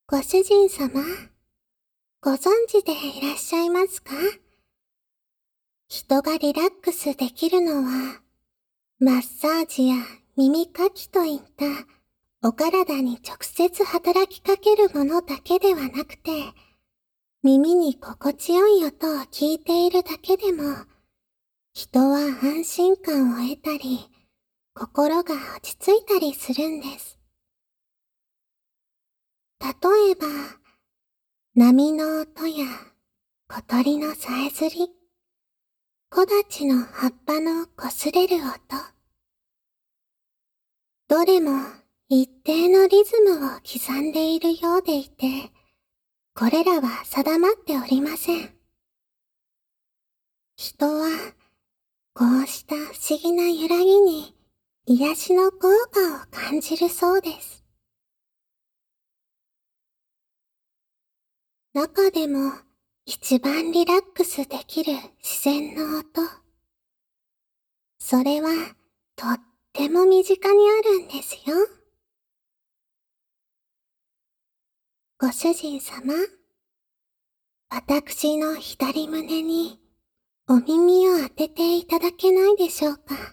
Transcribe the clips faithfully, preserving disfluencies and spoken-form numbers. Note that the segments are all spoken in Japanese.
ご主人様、ご存知でいらっしゃいますか？人がリラックスできるのは、マッサージや耳かきといったお体に直接働きかけるものだけではなくて、耳に心地よい音を聞いているだけでも、人は安心感を得たり、心が落ち着いたりするんです。例えば、波の音や小鳥のさえずり、木立の葉っぱの擦れる音。どれも一定のリズムを刻んでいるようでいて、これらは定まっておりません。人は、こうした不思議な揺らぎに癒しの効果を感じるそうです。中でも一番リラックスできる自然の音。それはとっても身近にあるんですよ。ご主人様、私の左胸にお耳を当てていただけないでしょうか。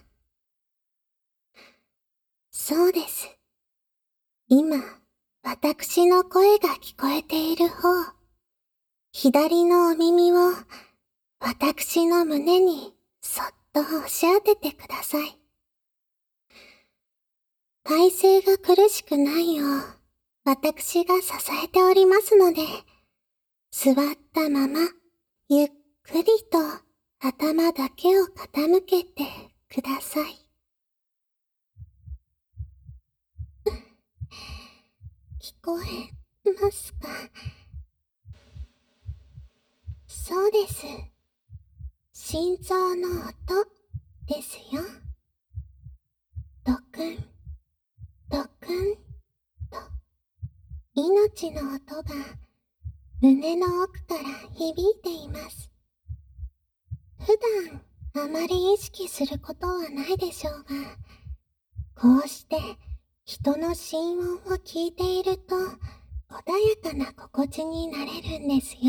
そうです。今、私の声が聞こえている方、左のお耳を私の胸にそっと押し当ててください。体勢が苦しくないよう、私が支えておりますので、座ったまま、ゆっくりと頭だけを傾けてください。聞こえますか？そうです。心臓の音ですよ。ドクン、ドクンと、命の音が胸の奥から響いています。普段あまり意識することはないでしょうが、こうして人の心音を聞いていると穏やかな心地になれるんですよ。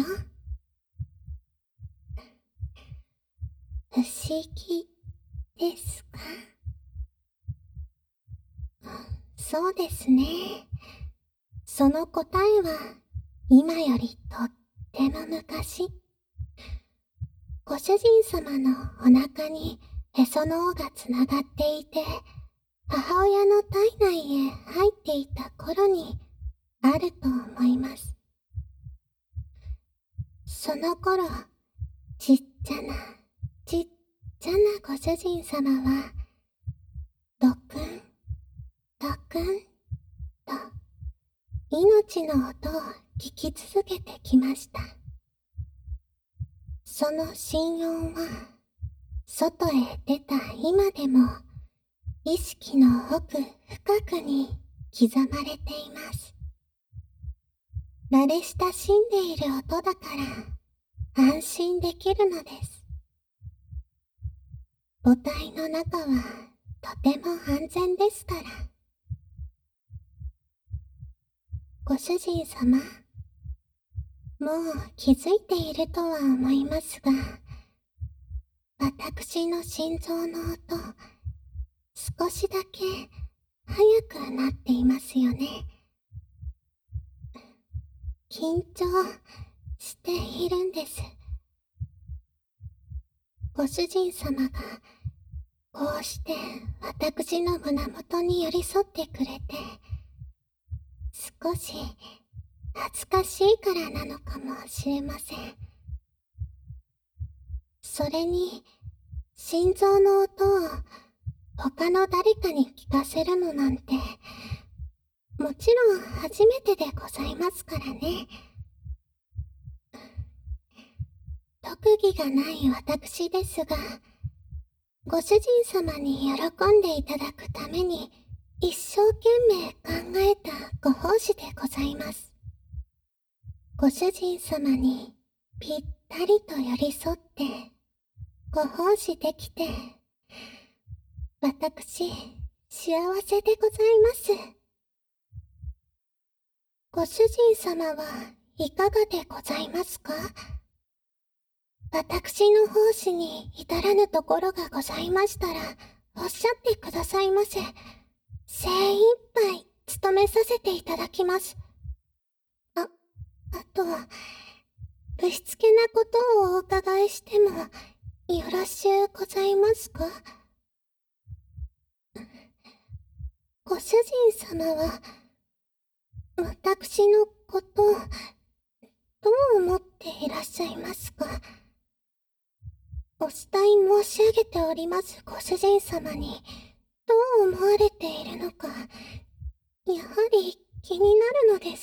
不思議ですか？そうですね。その答えは今よりとっても昔、ご主人様のお腹にへその緒がつながっていて、母親の体内へ入っていた頃にあると思います。その頃、ちっちゃな、ちっちゃなご主人様は、ドクン、ドクンと命の音を聞き続けてきました。その心音は、外へ出た今でも、意識の奥深くに刻まれています。慣れ親しんでいる音だから安心できるのです。母体の中はとても安全ですから。ご主人様、もう気づいているとは思いますが、私の心臓の音、少しだけ速くなっていますよね。緊張しているんです。ご主人様がこうして私の胸元に寄り添ってくれて、少し恥ずかしいからなのかもしれません。それに、心臓の音を他の誰かに聞かせるのなんて、もちろん初めてでございますからね。特技がない私ですが、ご主人様に喜んでいただくために一生懸命考えたご奉仕でございます。ご主人様にぴったりと寄り添ってご奉仕できて、私幸せでございます。 ご主人様はいかがでございますか？私の奉仕に至らぬところがございましたら、おっしゃってくださいませ。精一杯務めさせていただきます。あ、あとは、ぶしつけなことをお伺いしてもよろしゅうございますか？ご主人様は、私のこと、どう思っていらっしゃいますか？お慕い申し上げておりますご主人様に、どう思われているのか、やはり気になるのです。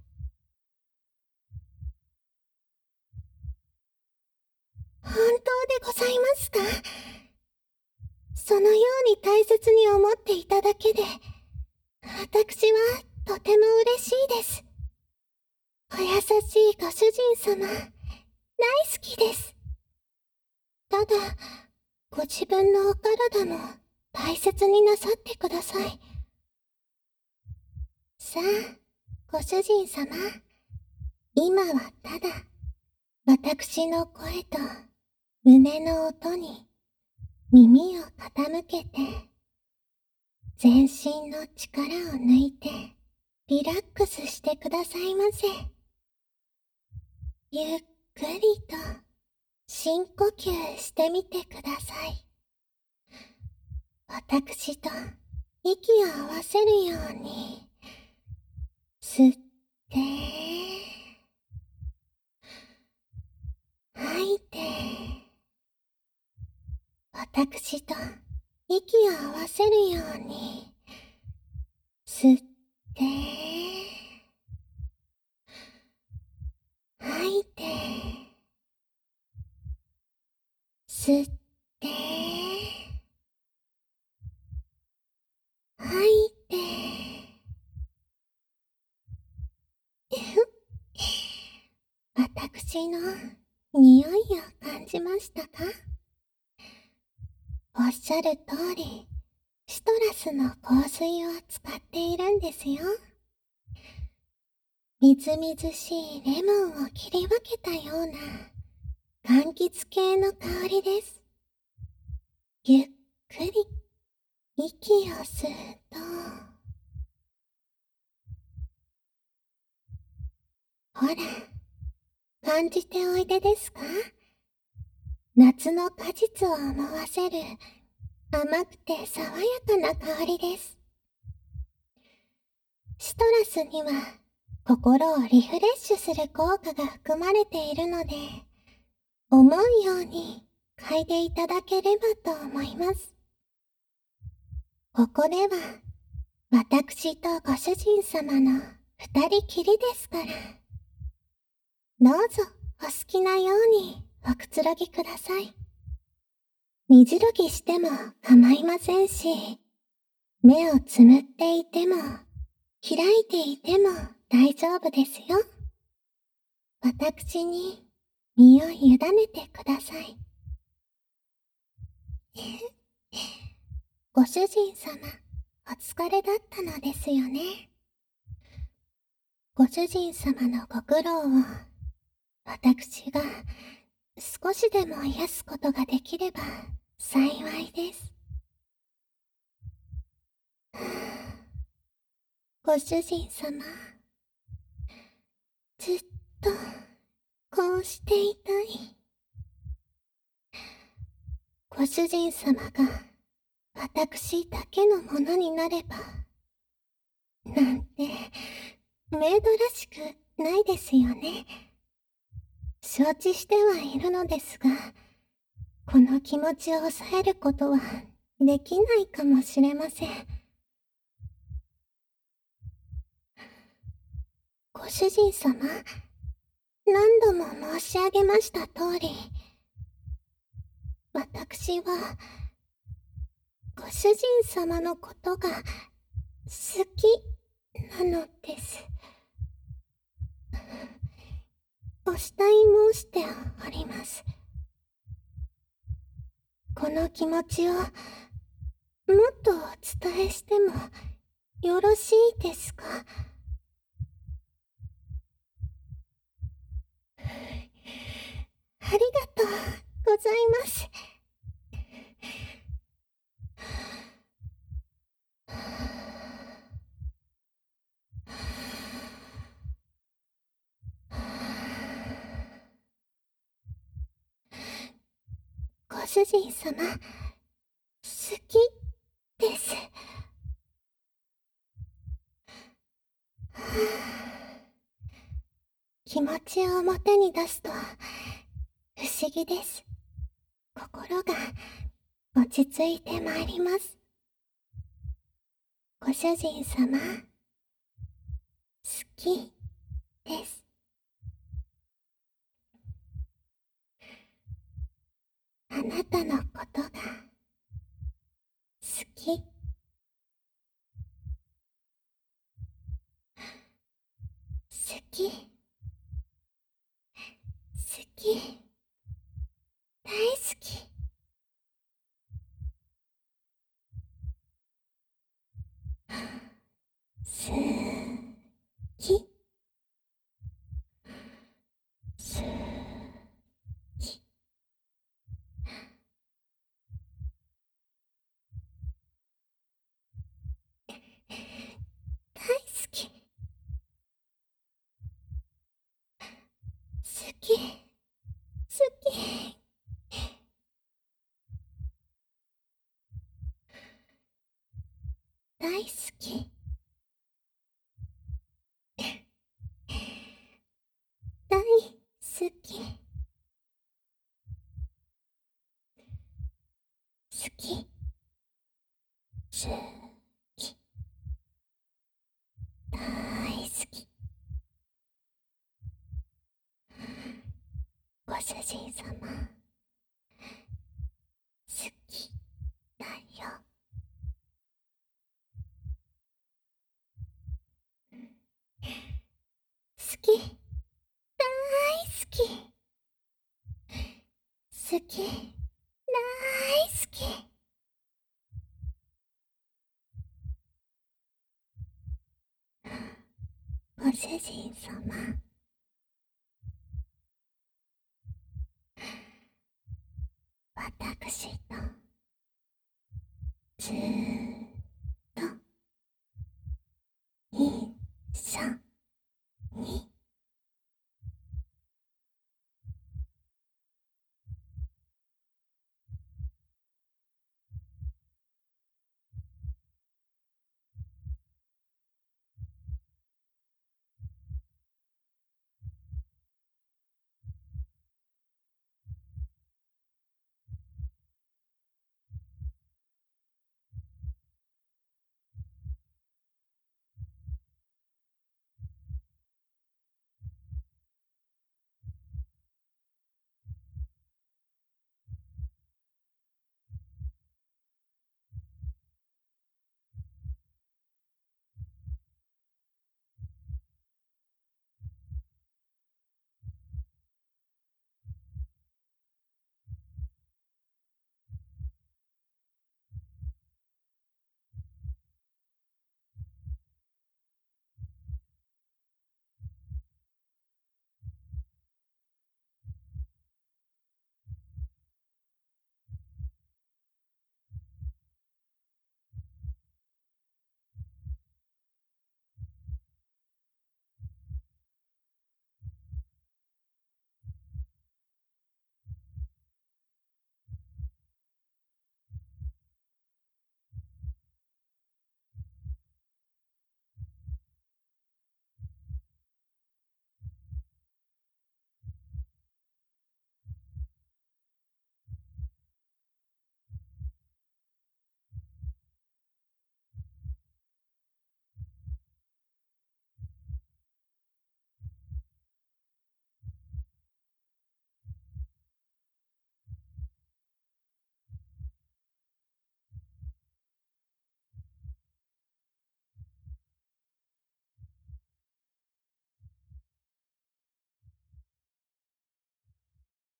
本当でございますか？そのように大切に思っていただけで、私はとても嬉しいです。お優しいご主人様、大好きです。ただ、ご自分のお体も大切になさってください。さあ、ご主人様、今はただ、私の声と胸の音に耳を傾けて、全身の力を抜いてリラックスしてくださいませ。ゆっくりと深呼吸してみてください。私と息を合わせるように、吸って、吐いて、私と息を合わせるように、吸って、吐いて、吸って、吐いて、私の匂いを感じましたか？おっしゃる通り、シトラスの香水を使っているんですよ。みずみずしいレモンを切り分けたような柑橘系の香りです。ゆっくり息を吸うと、ほら、感じておいでですか？夏の果実を思わせる甘くて爽やかな香りです。シトラスには心をリフレッシュする効果が含まれているので、思うように嗅いでいただければと思います。ここでは私とご主人様の二人きりですから、どうぞお好きなようにおくつろぎください。身じろぎしても構いませんし、目をつむっていても開いていても大丈夫ですよ。私に身を委ねてください。ご主人様、お疲れだったのですよね。ご主人様のご苦労を私が少しでも癒すことができれば幸いです。ご主人様、ずっとこうしていたい。ご主人様が私だけのものになれば、なんてメイドらしくないですよね。承知してはいるのですが、この気持ちを抑えることはできないかもしれません。ご主人様、何度も申し上げました通り、私はご主人様のことが好きなのです。お慕い申しております。この気持ちをもっとお伝えしてもよろしいですか？ ありがとうございます。ご主人様、好きです。気持ちを表に出すと不思議です。心が落ち着いてまいります。ご主人様、好きです。あなたのことが好き。好き。好き。大好き。すき。すき。大好き。好き。好き。大好き。大好き。好き。好き。大好き。ご主人様、好きだよ。好き。大好き。好き。大好き。ご主人様、私とずー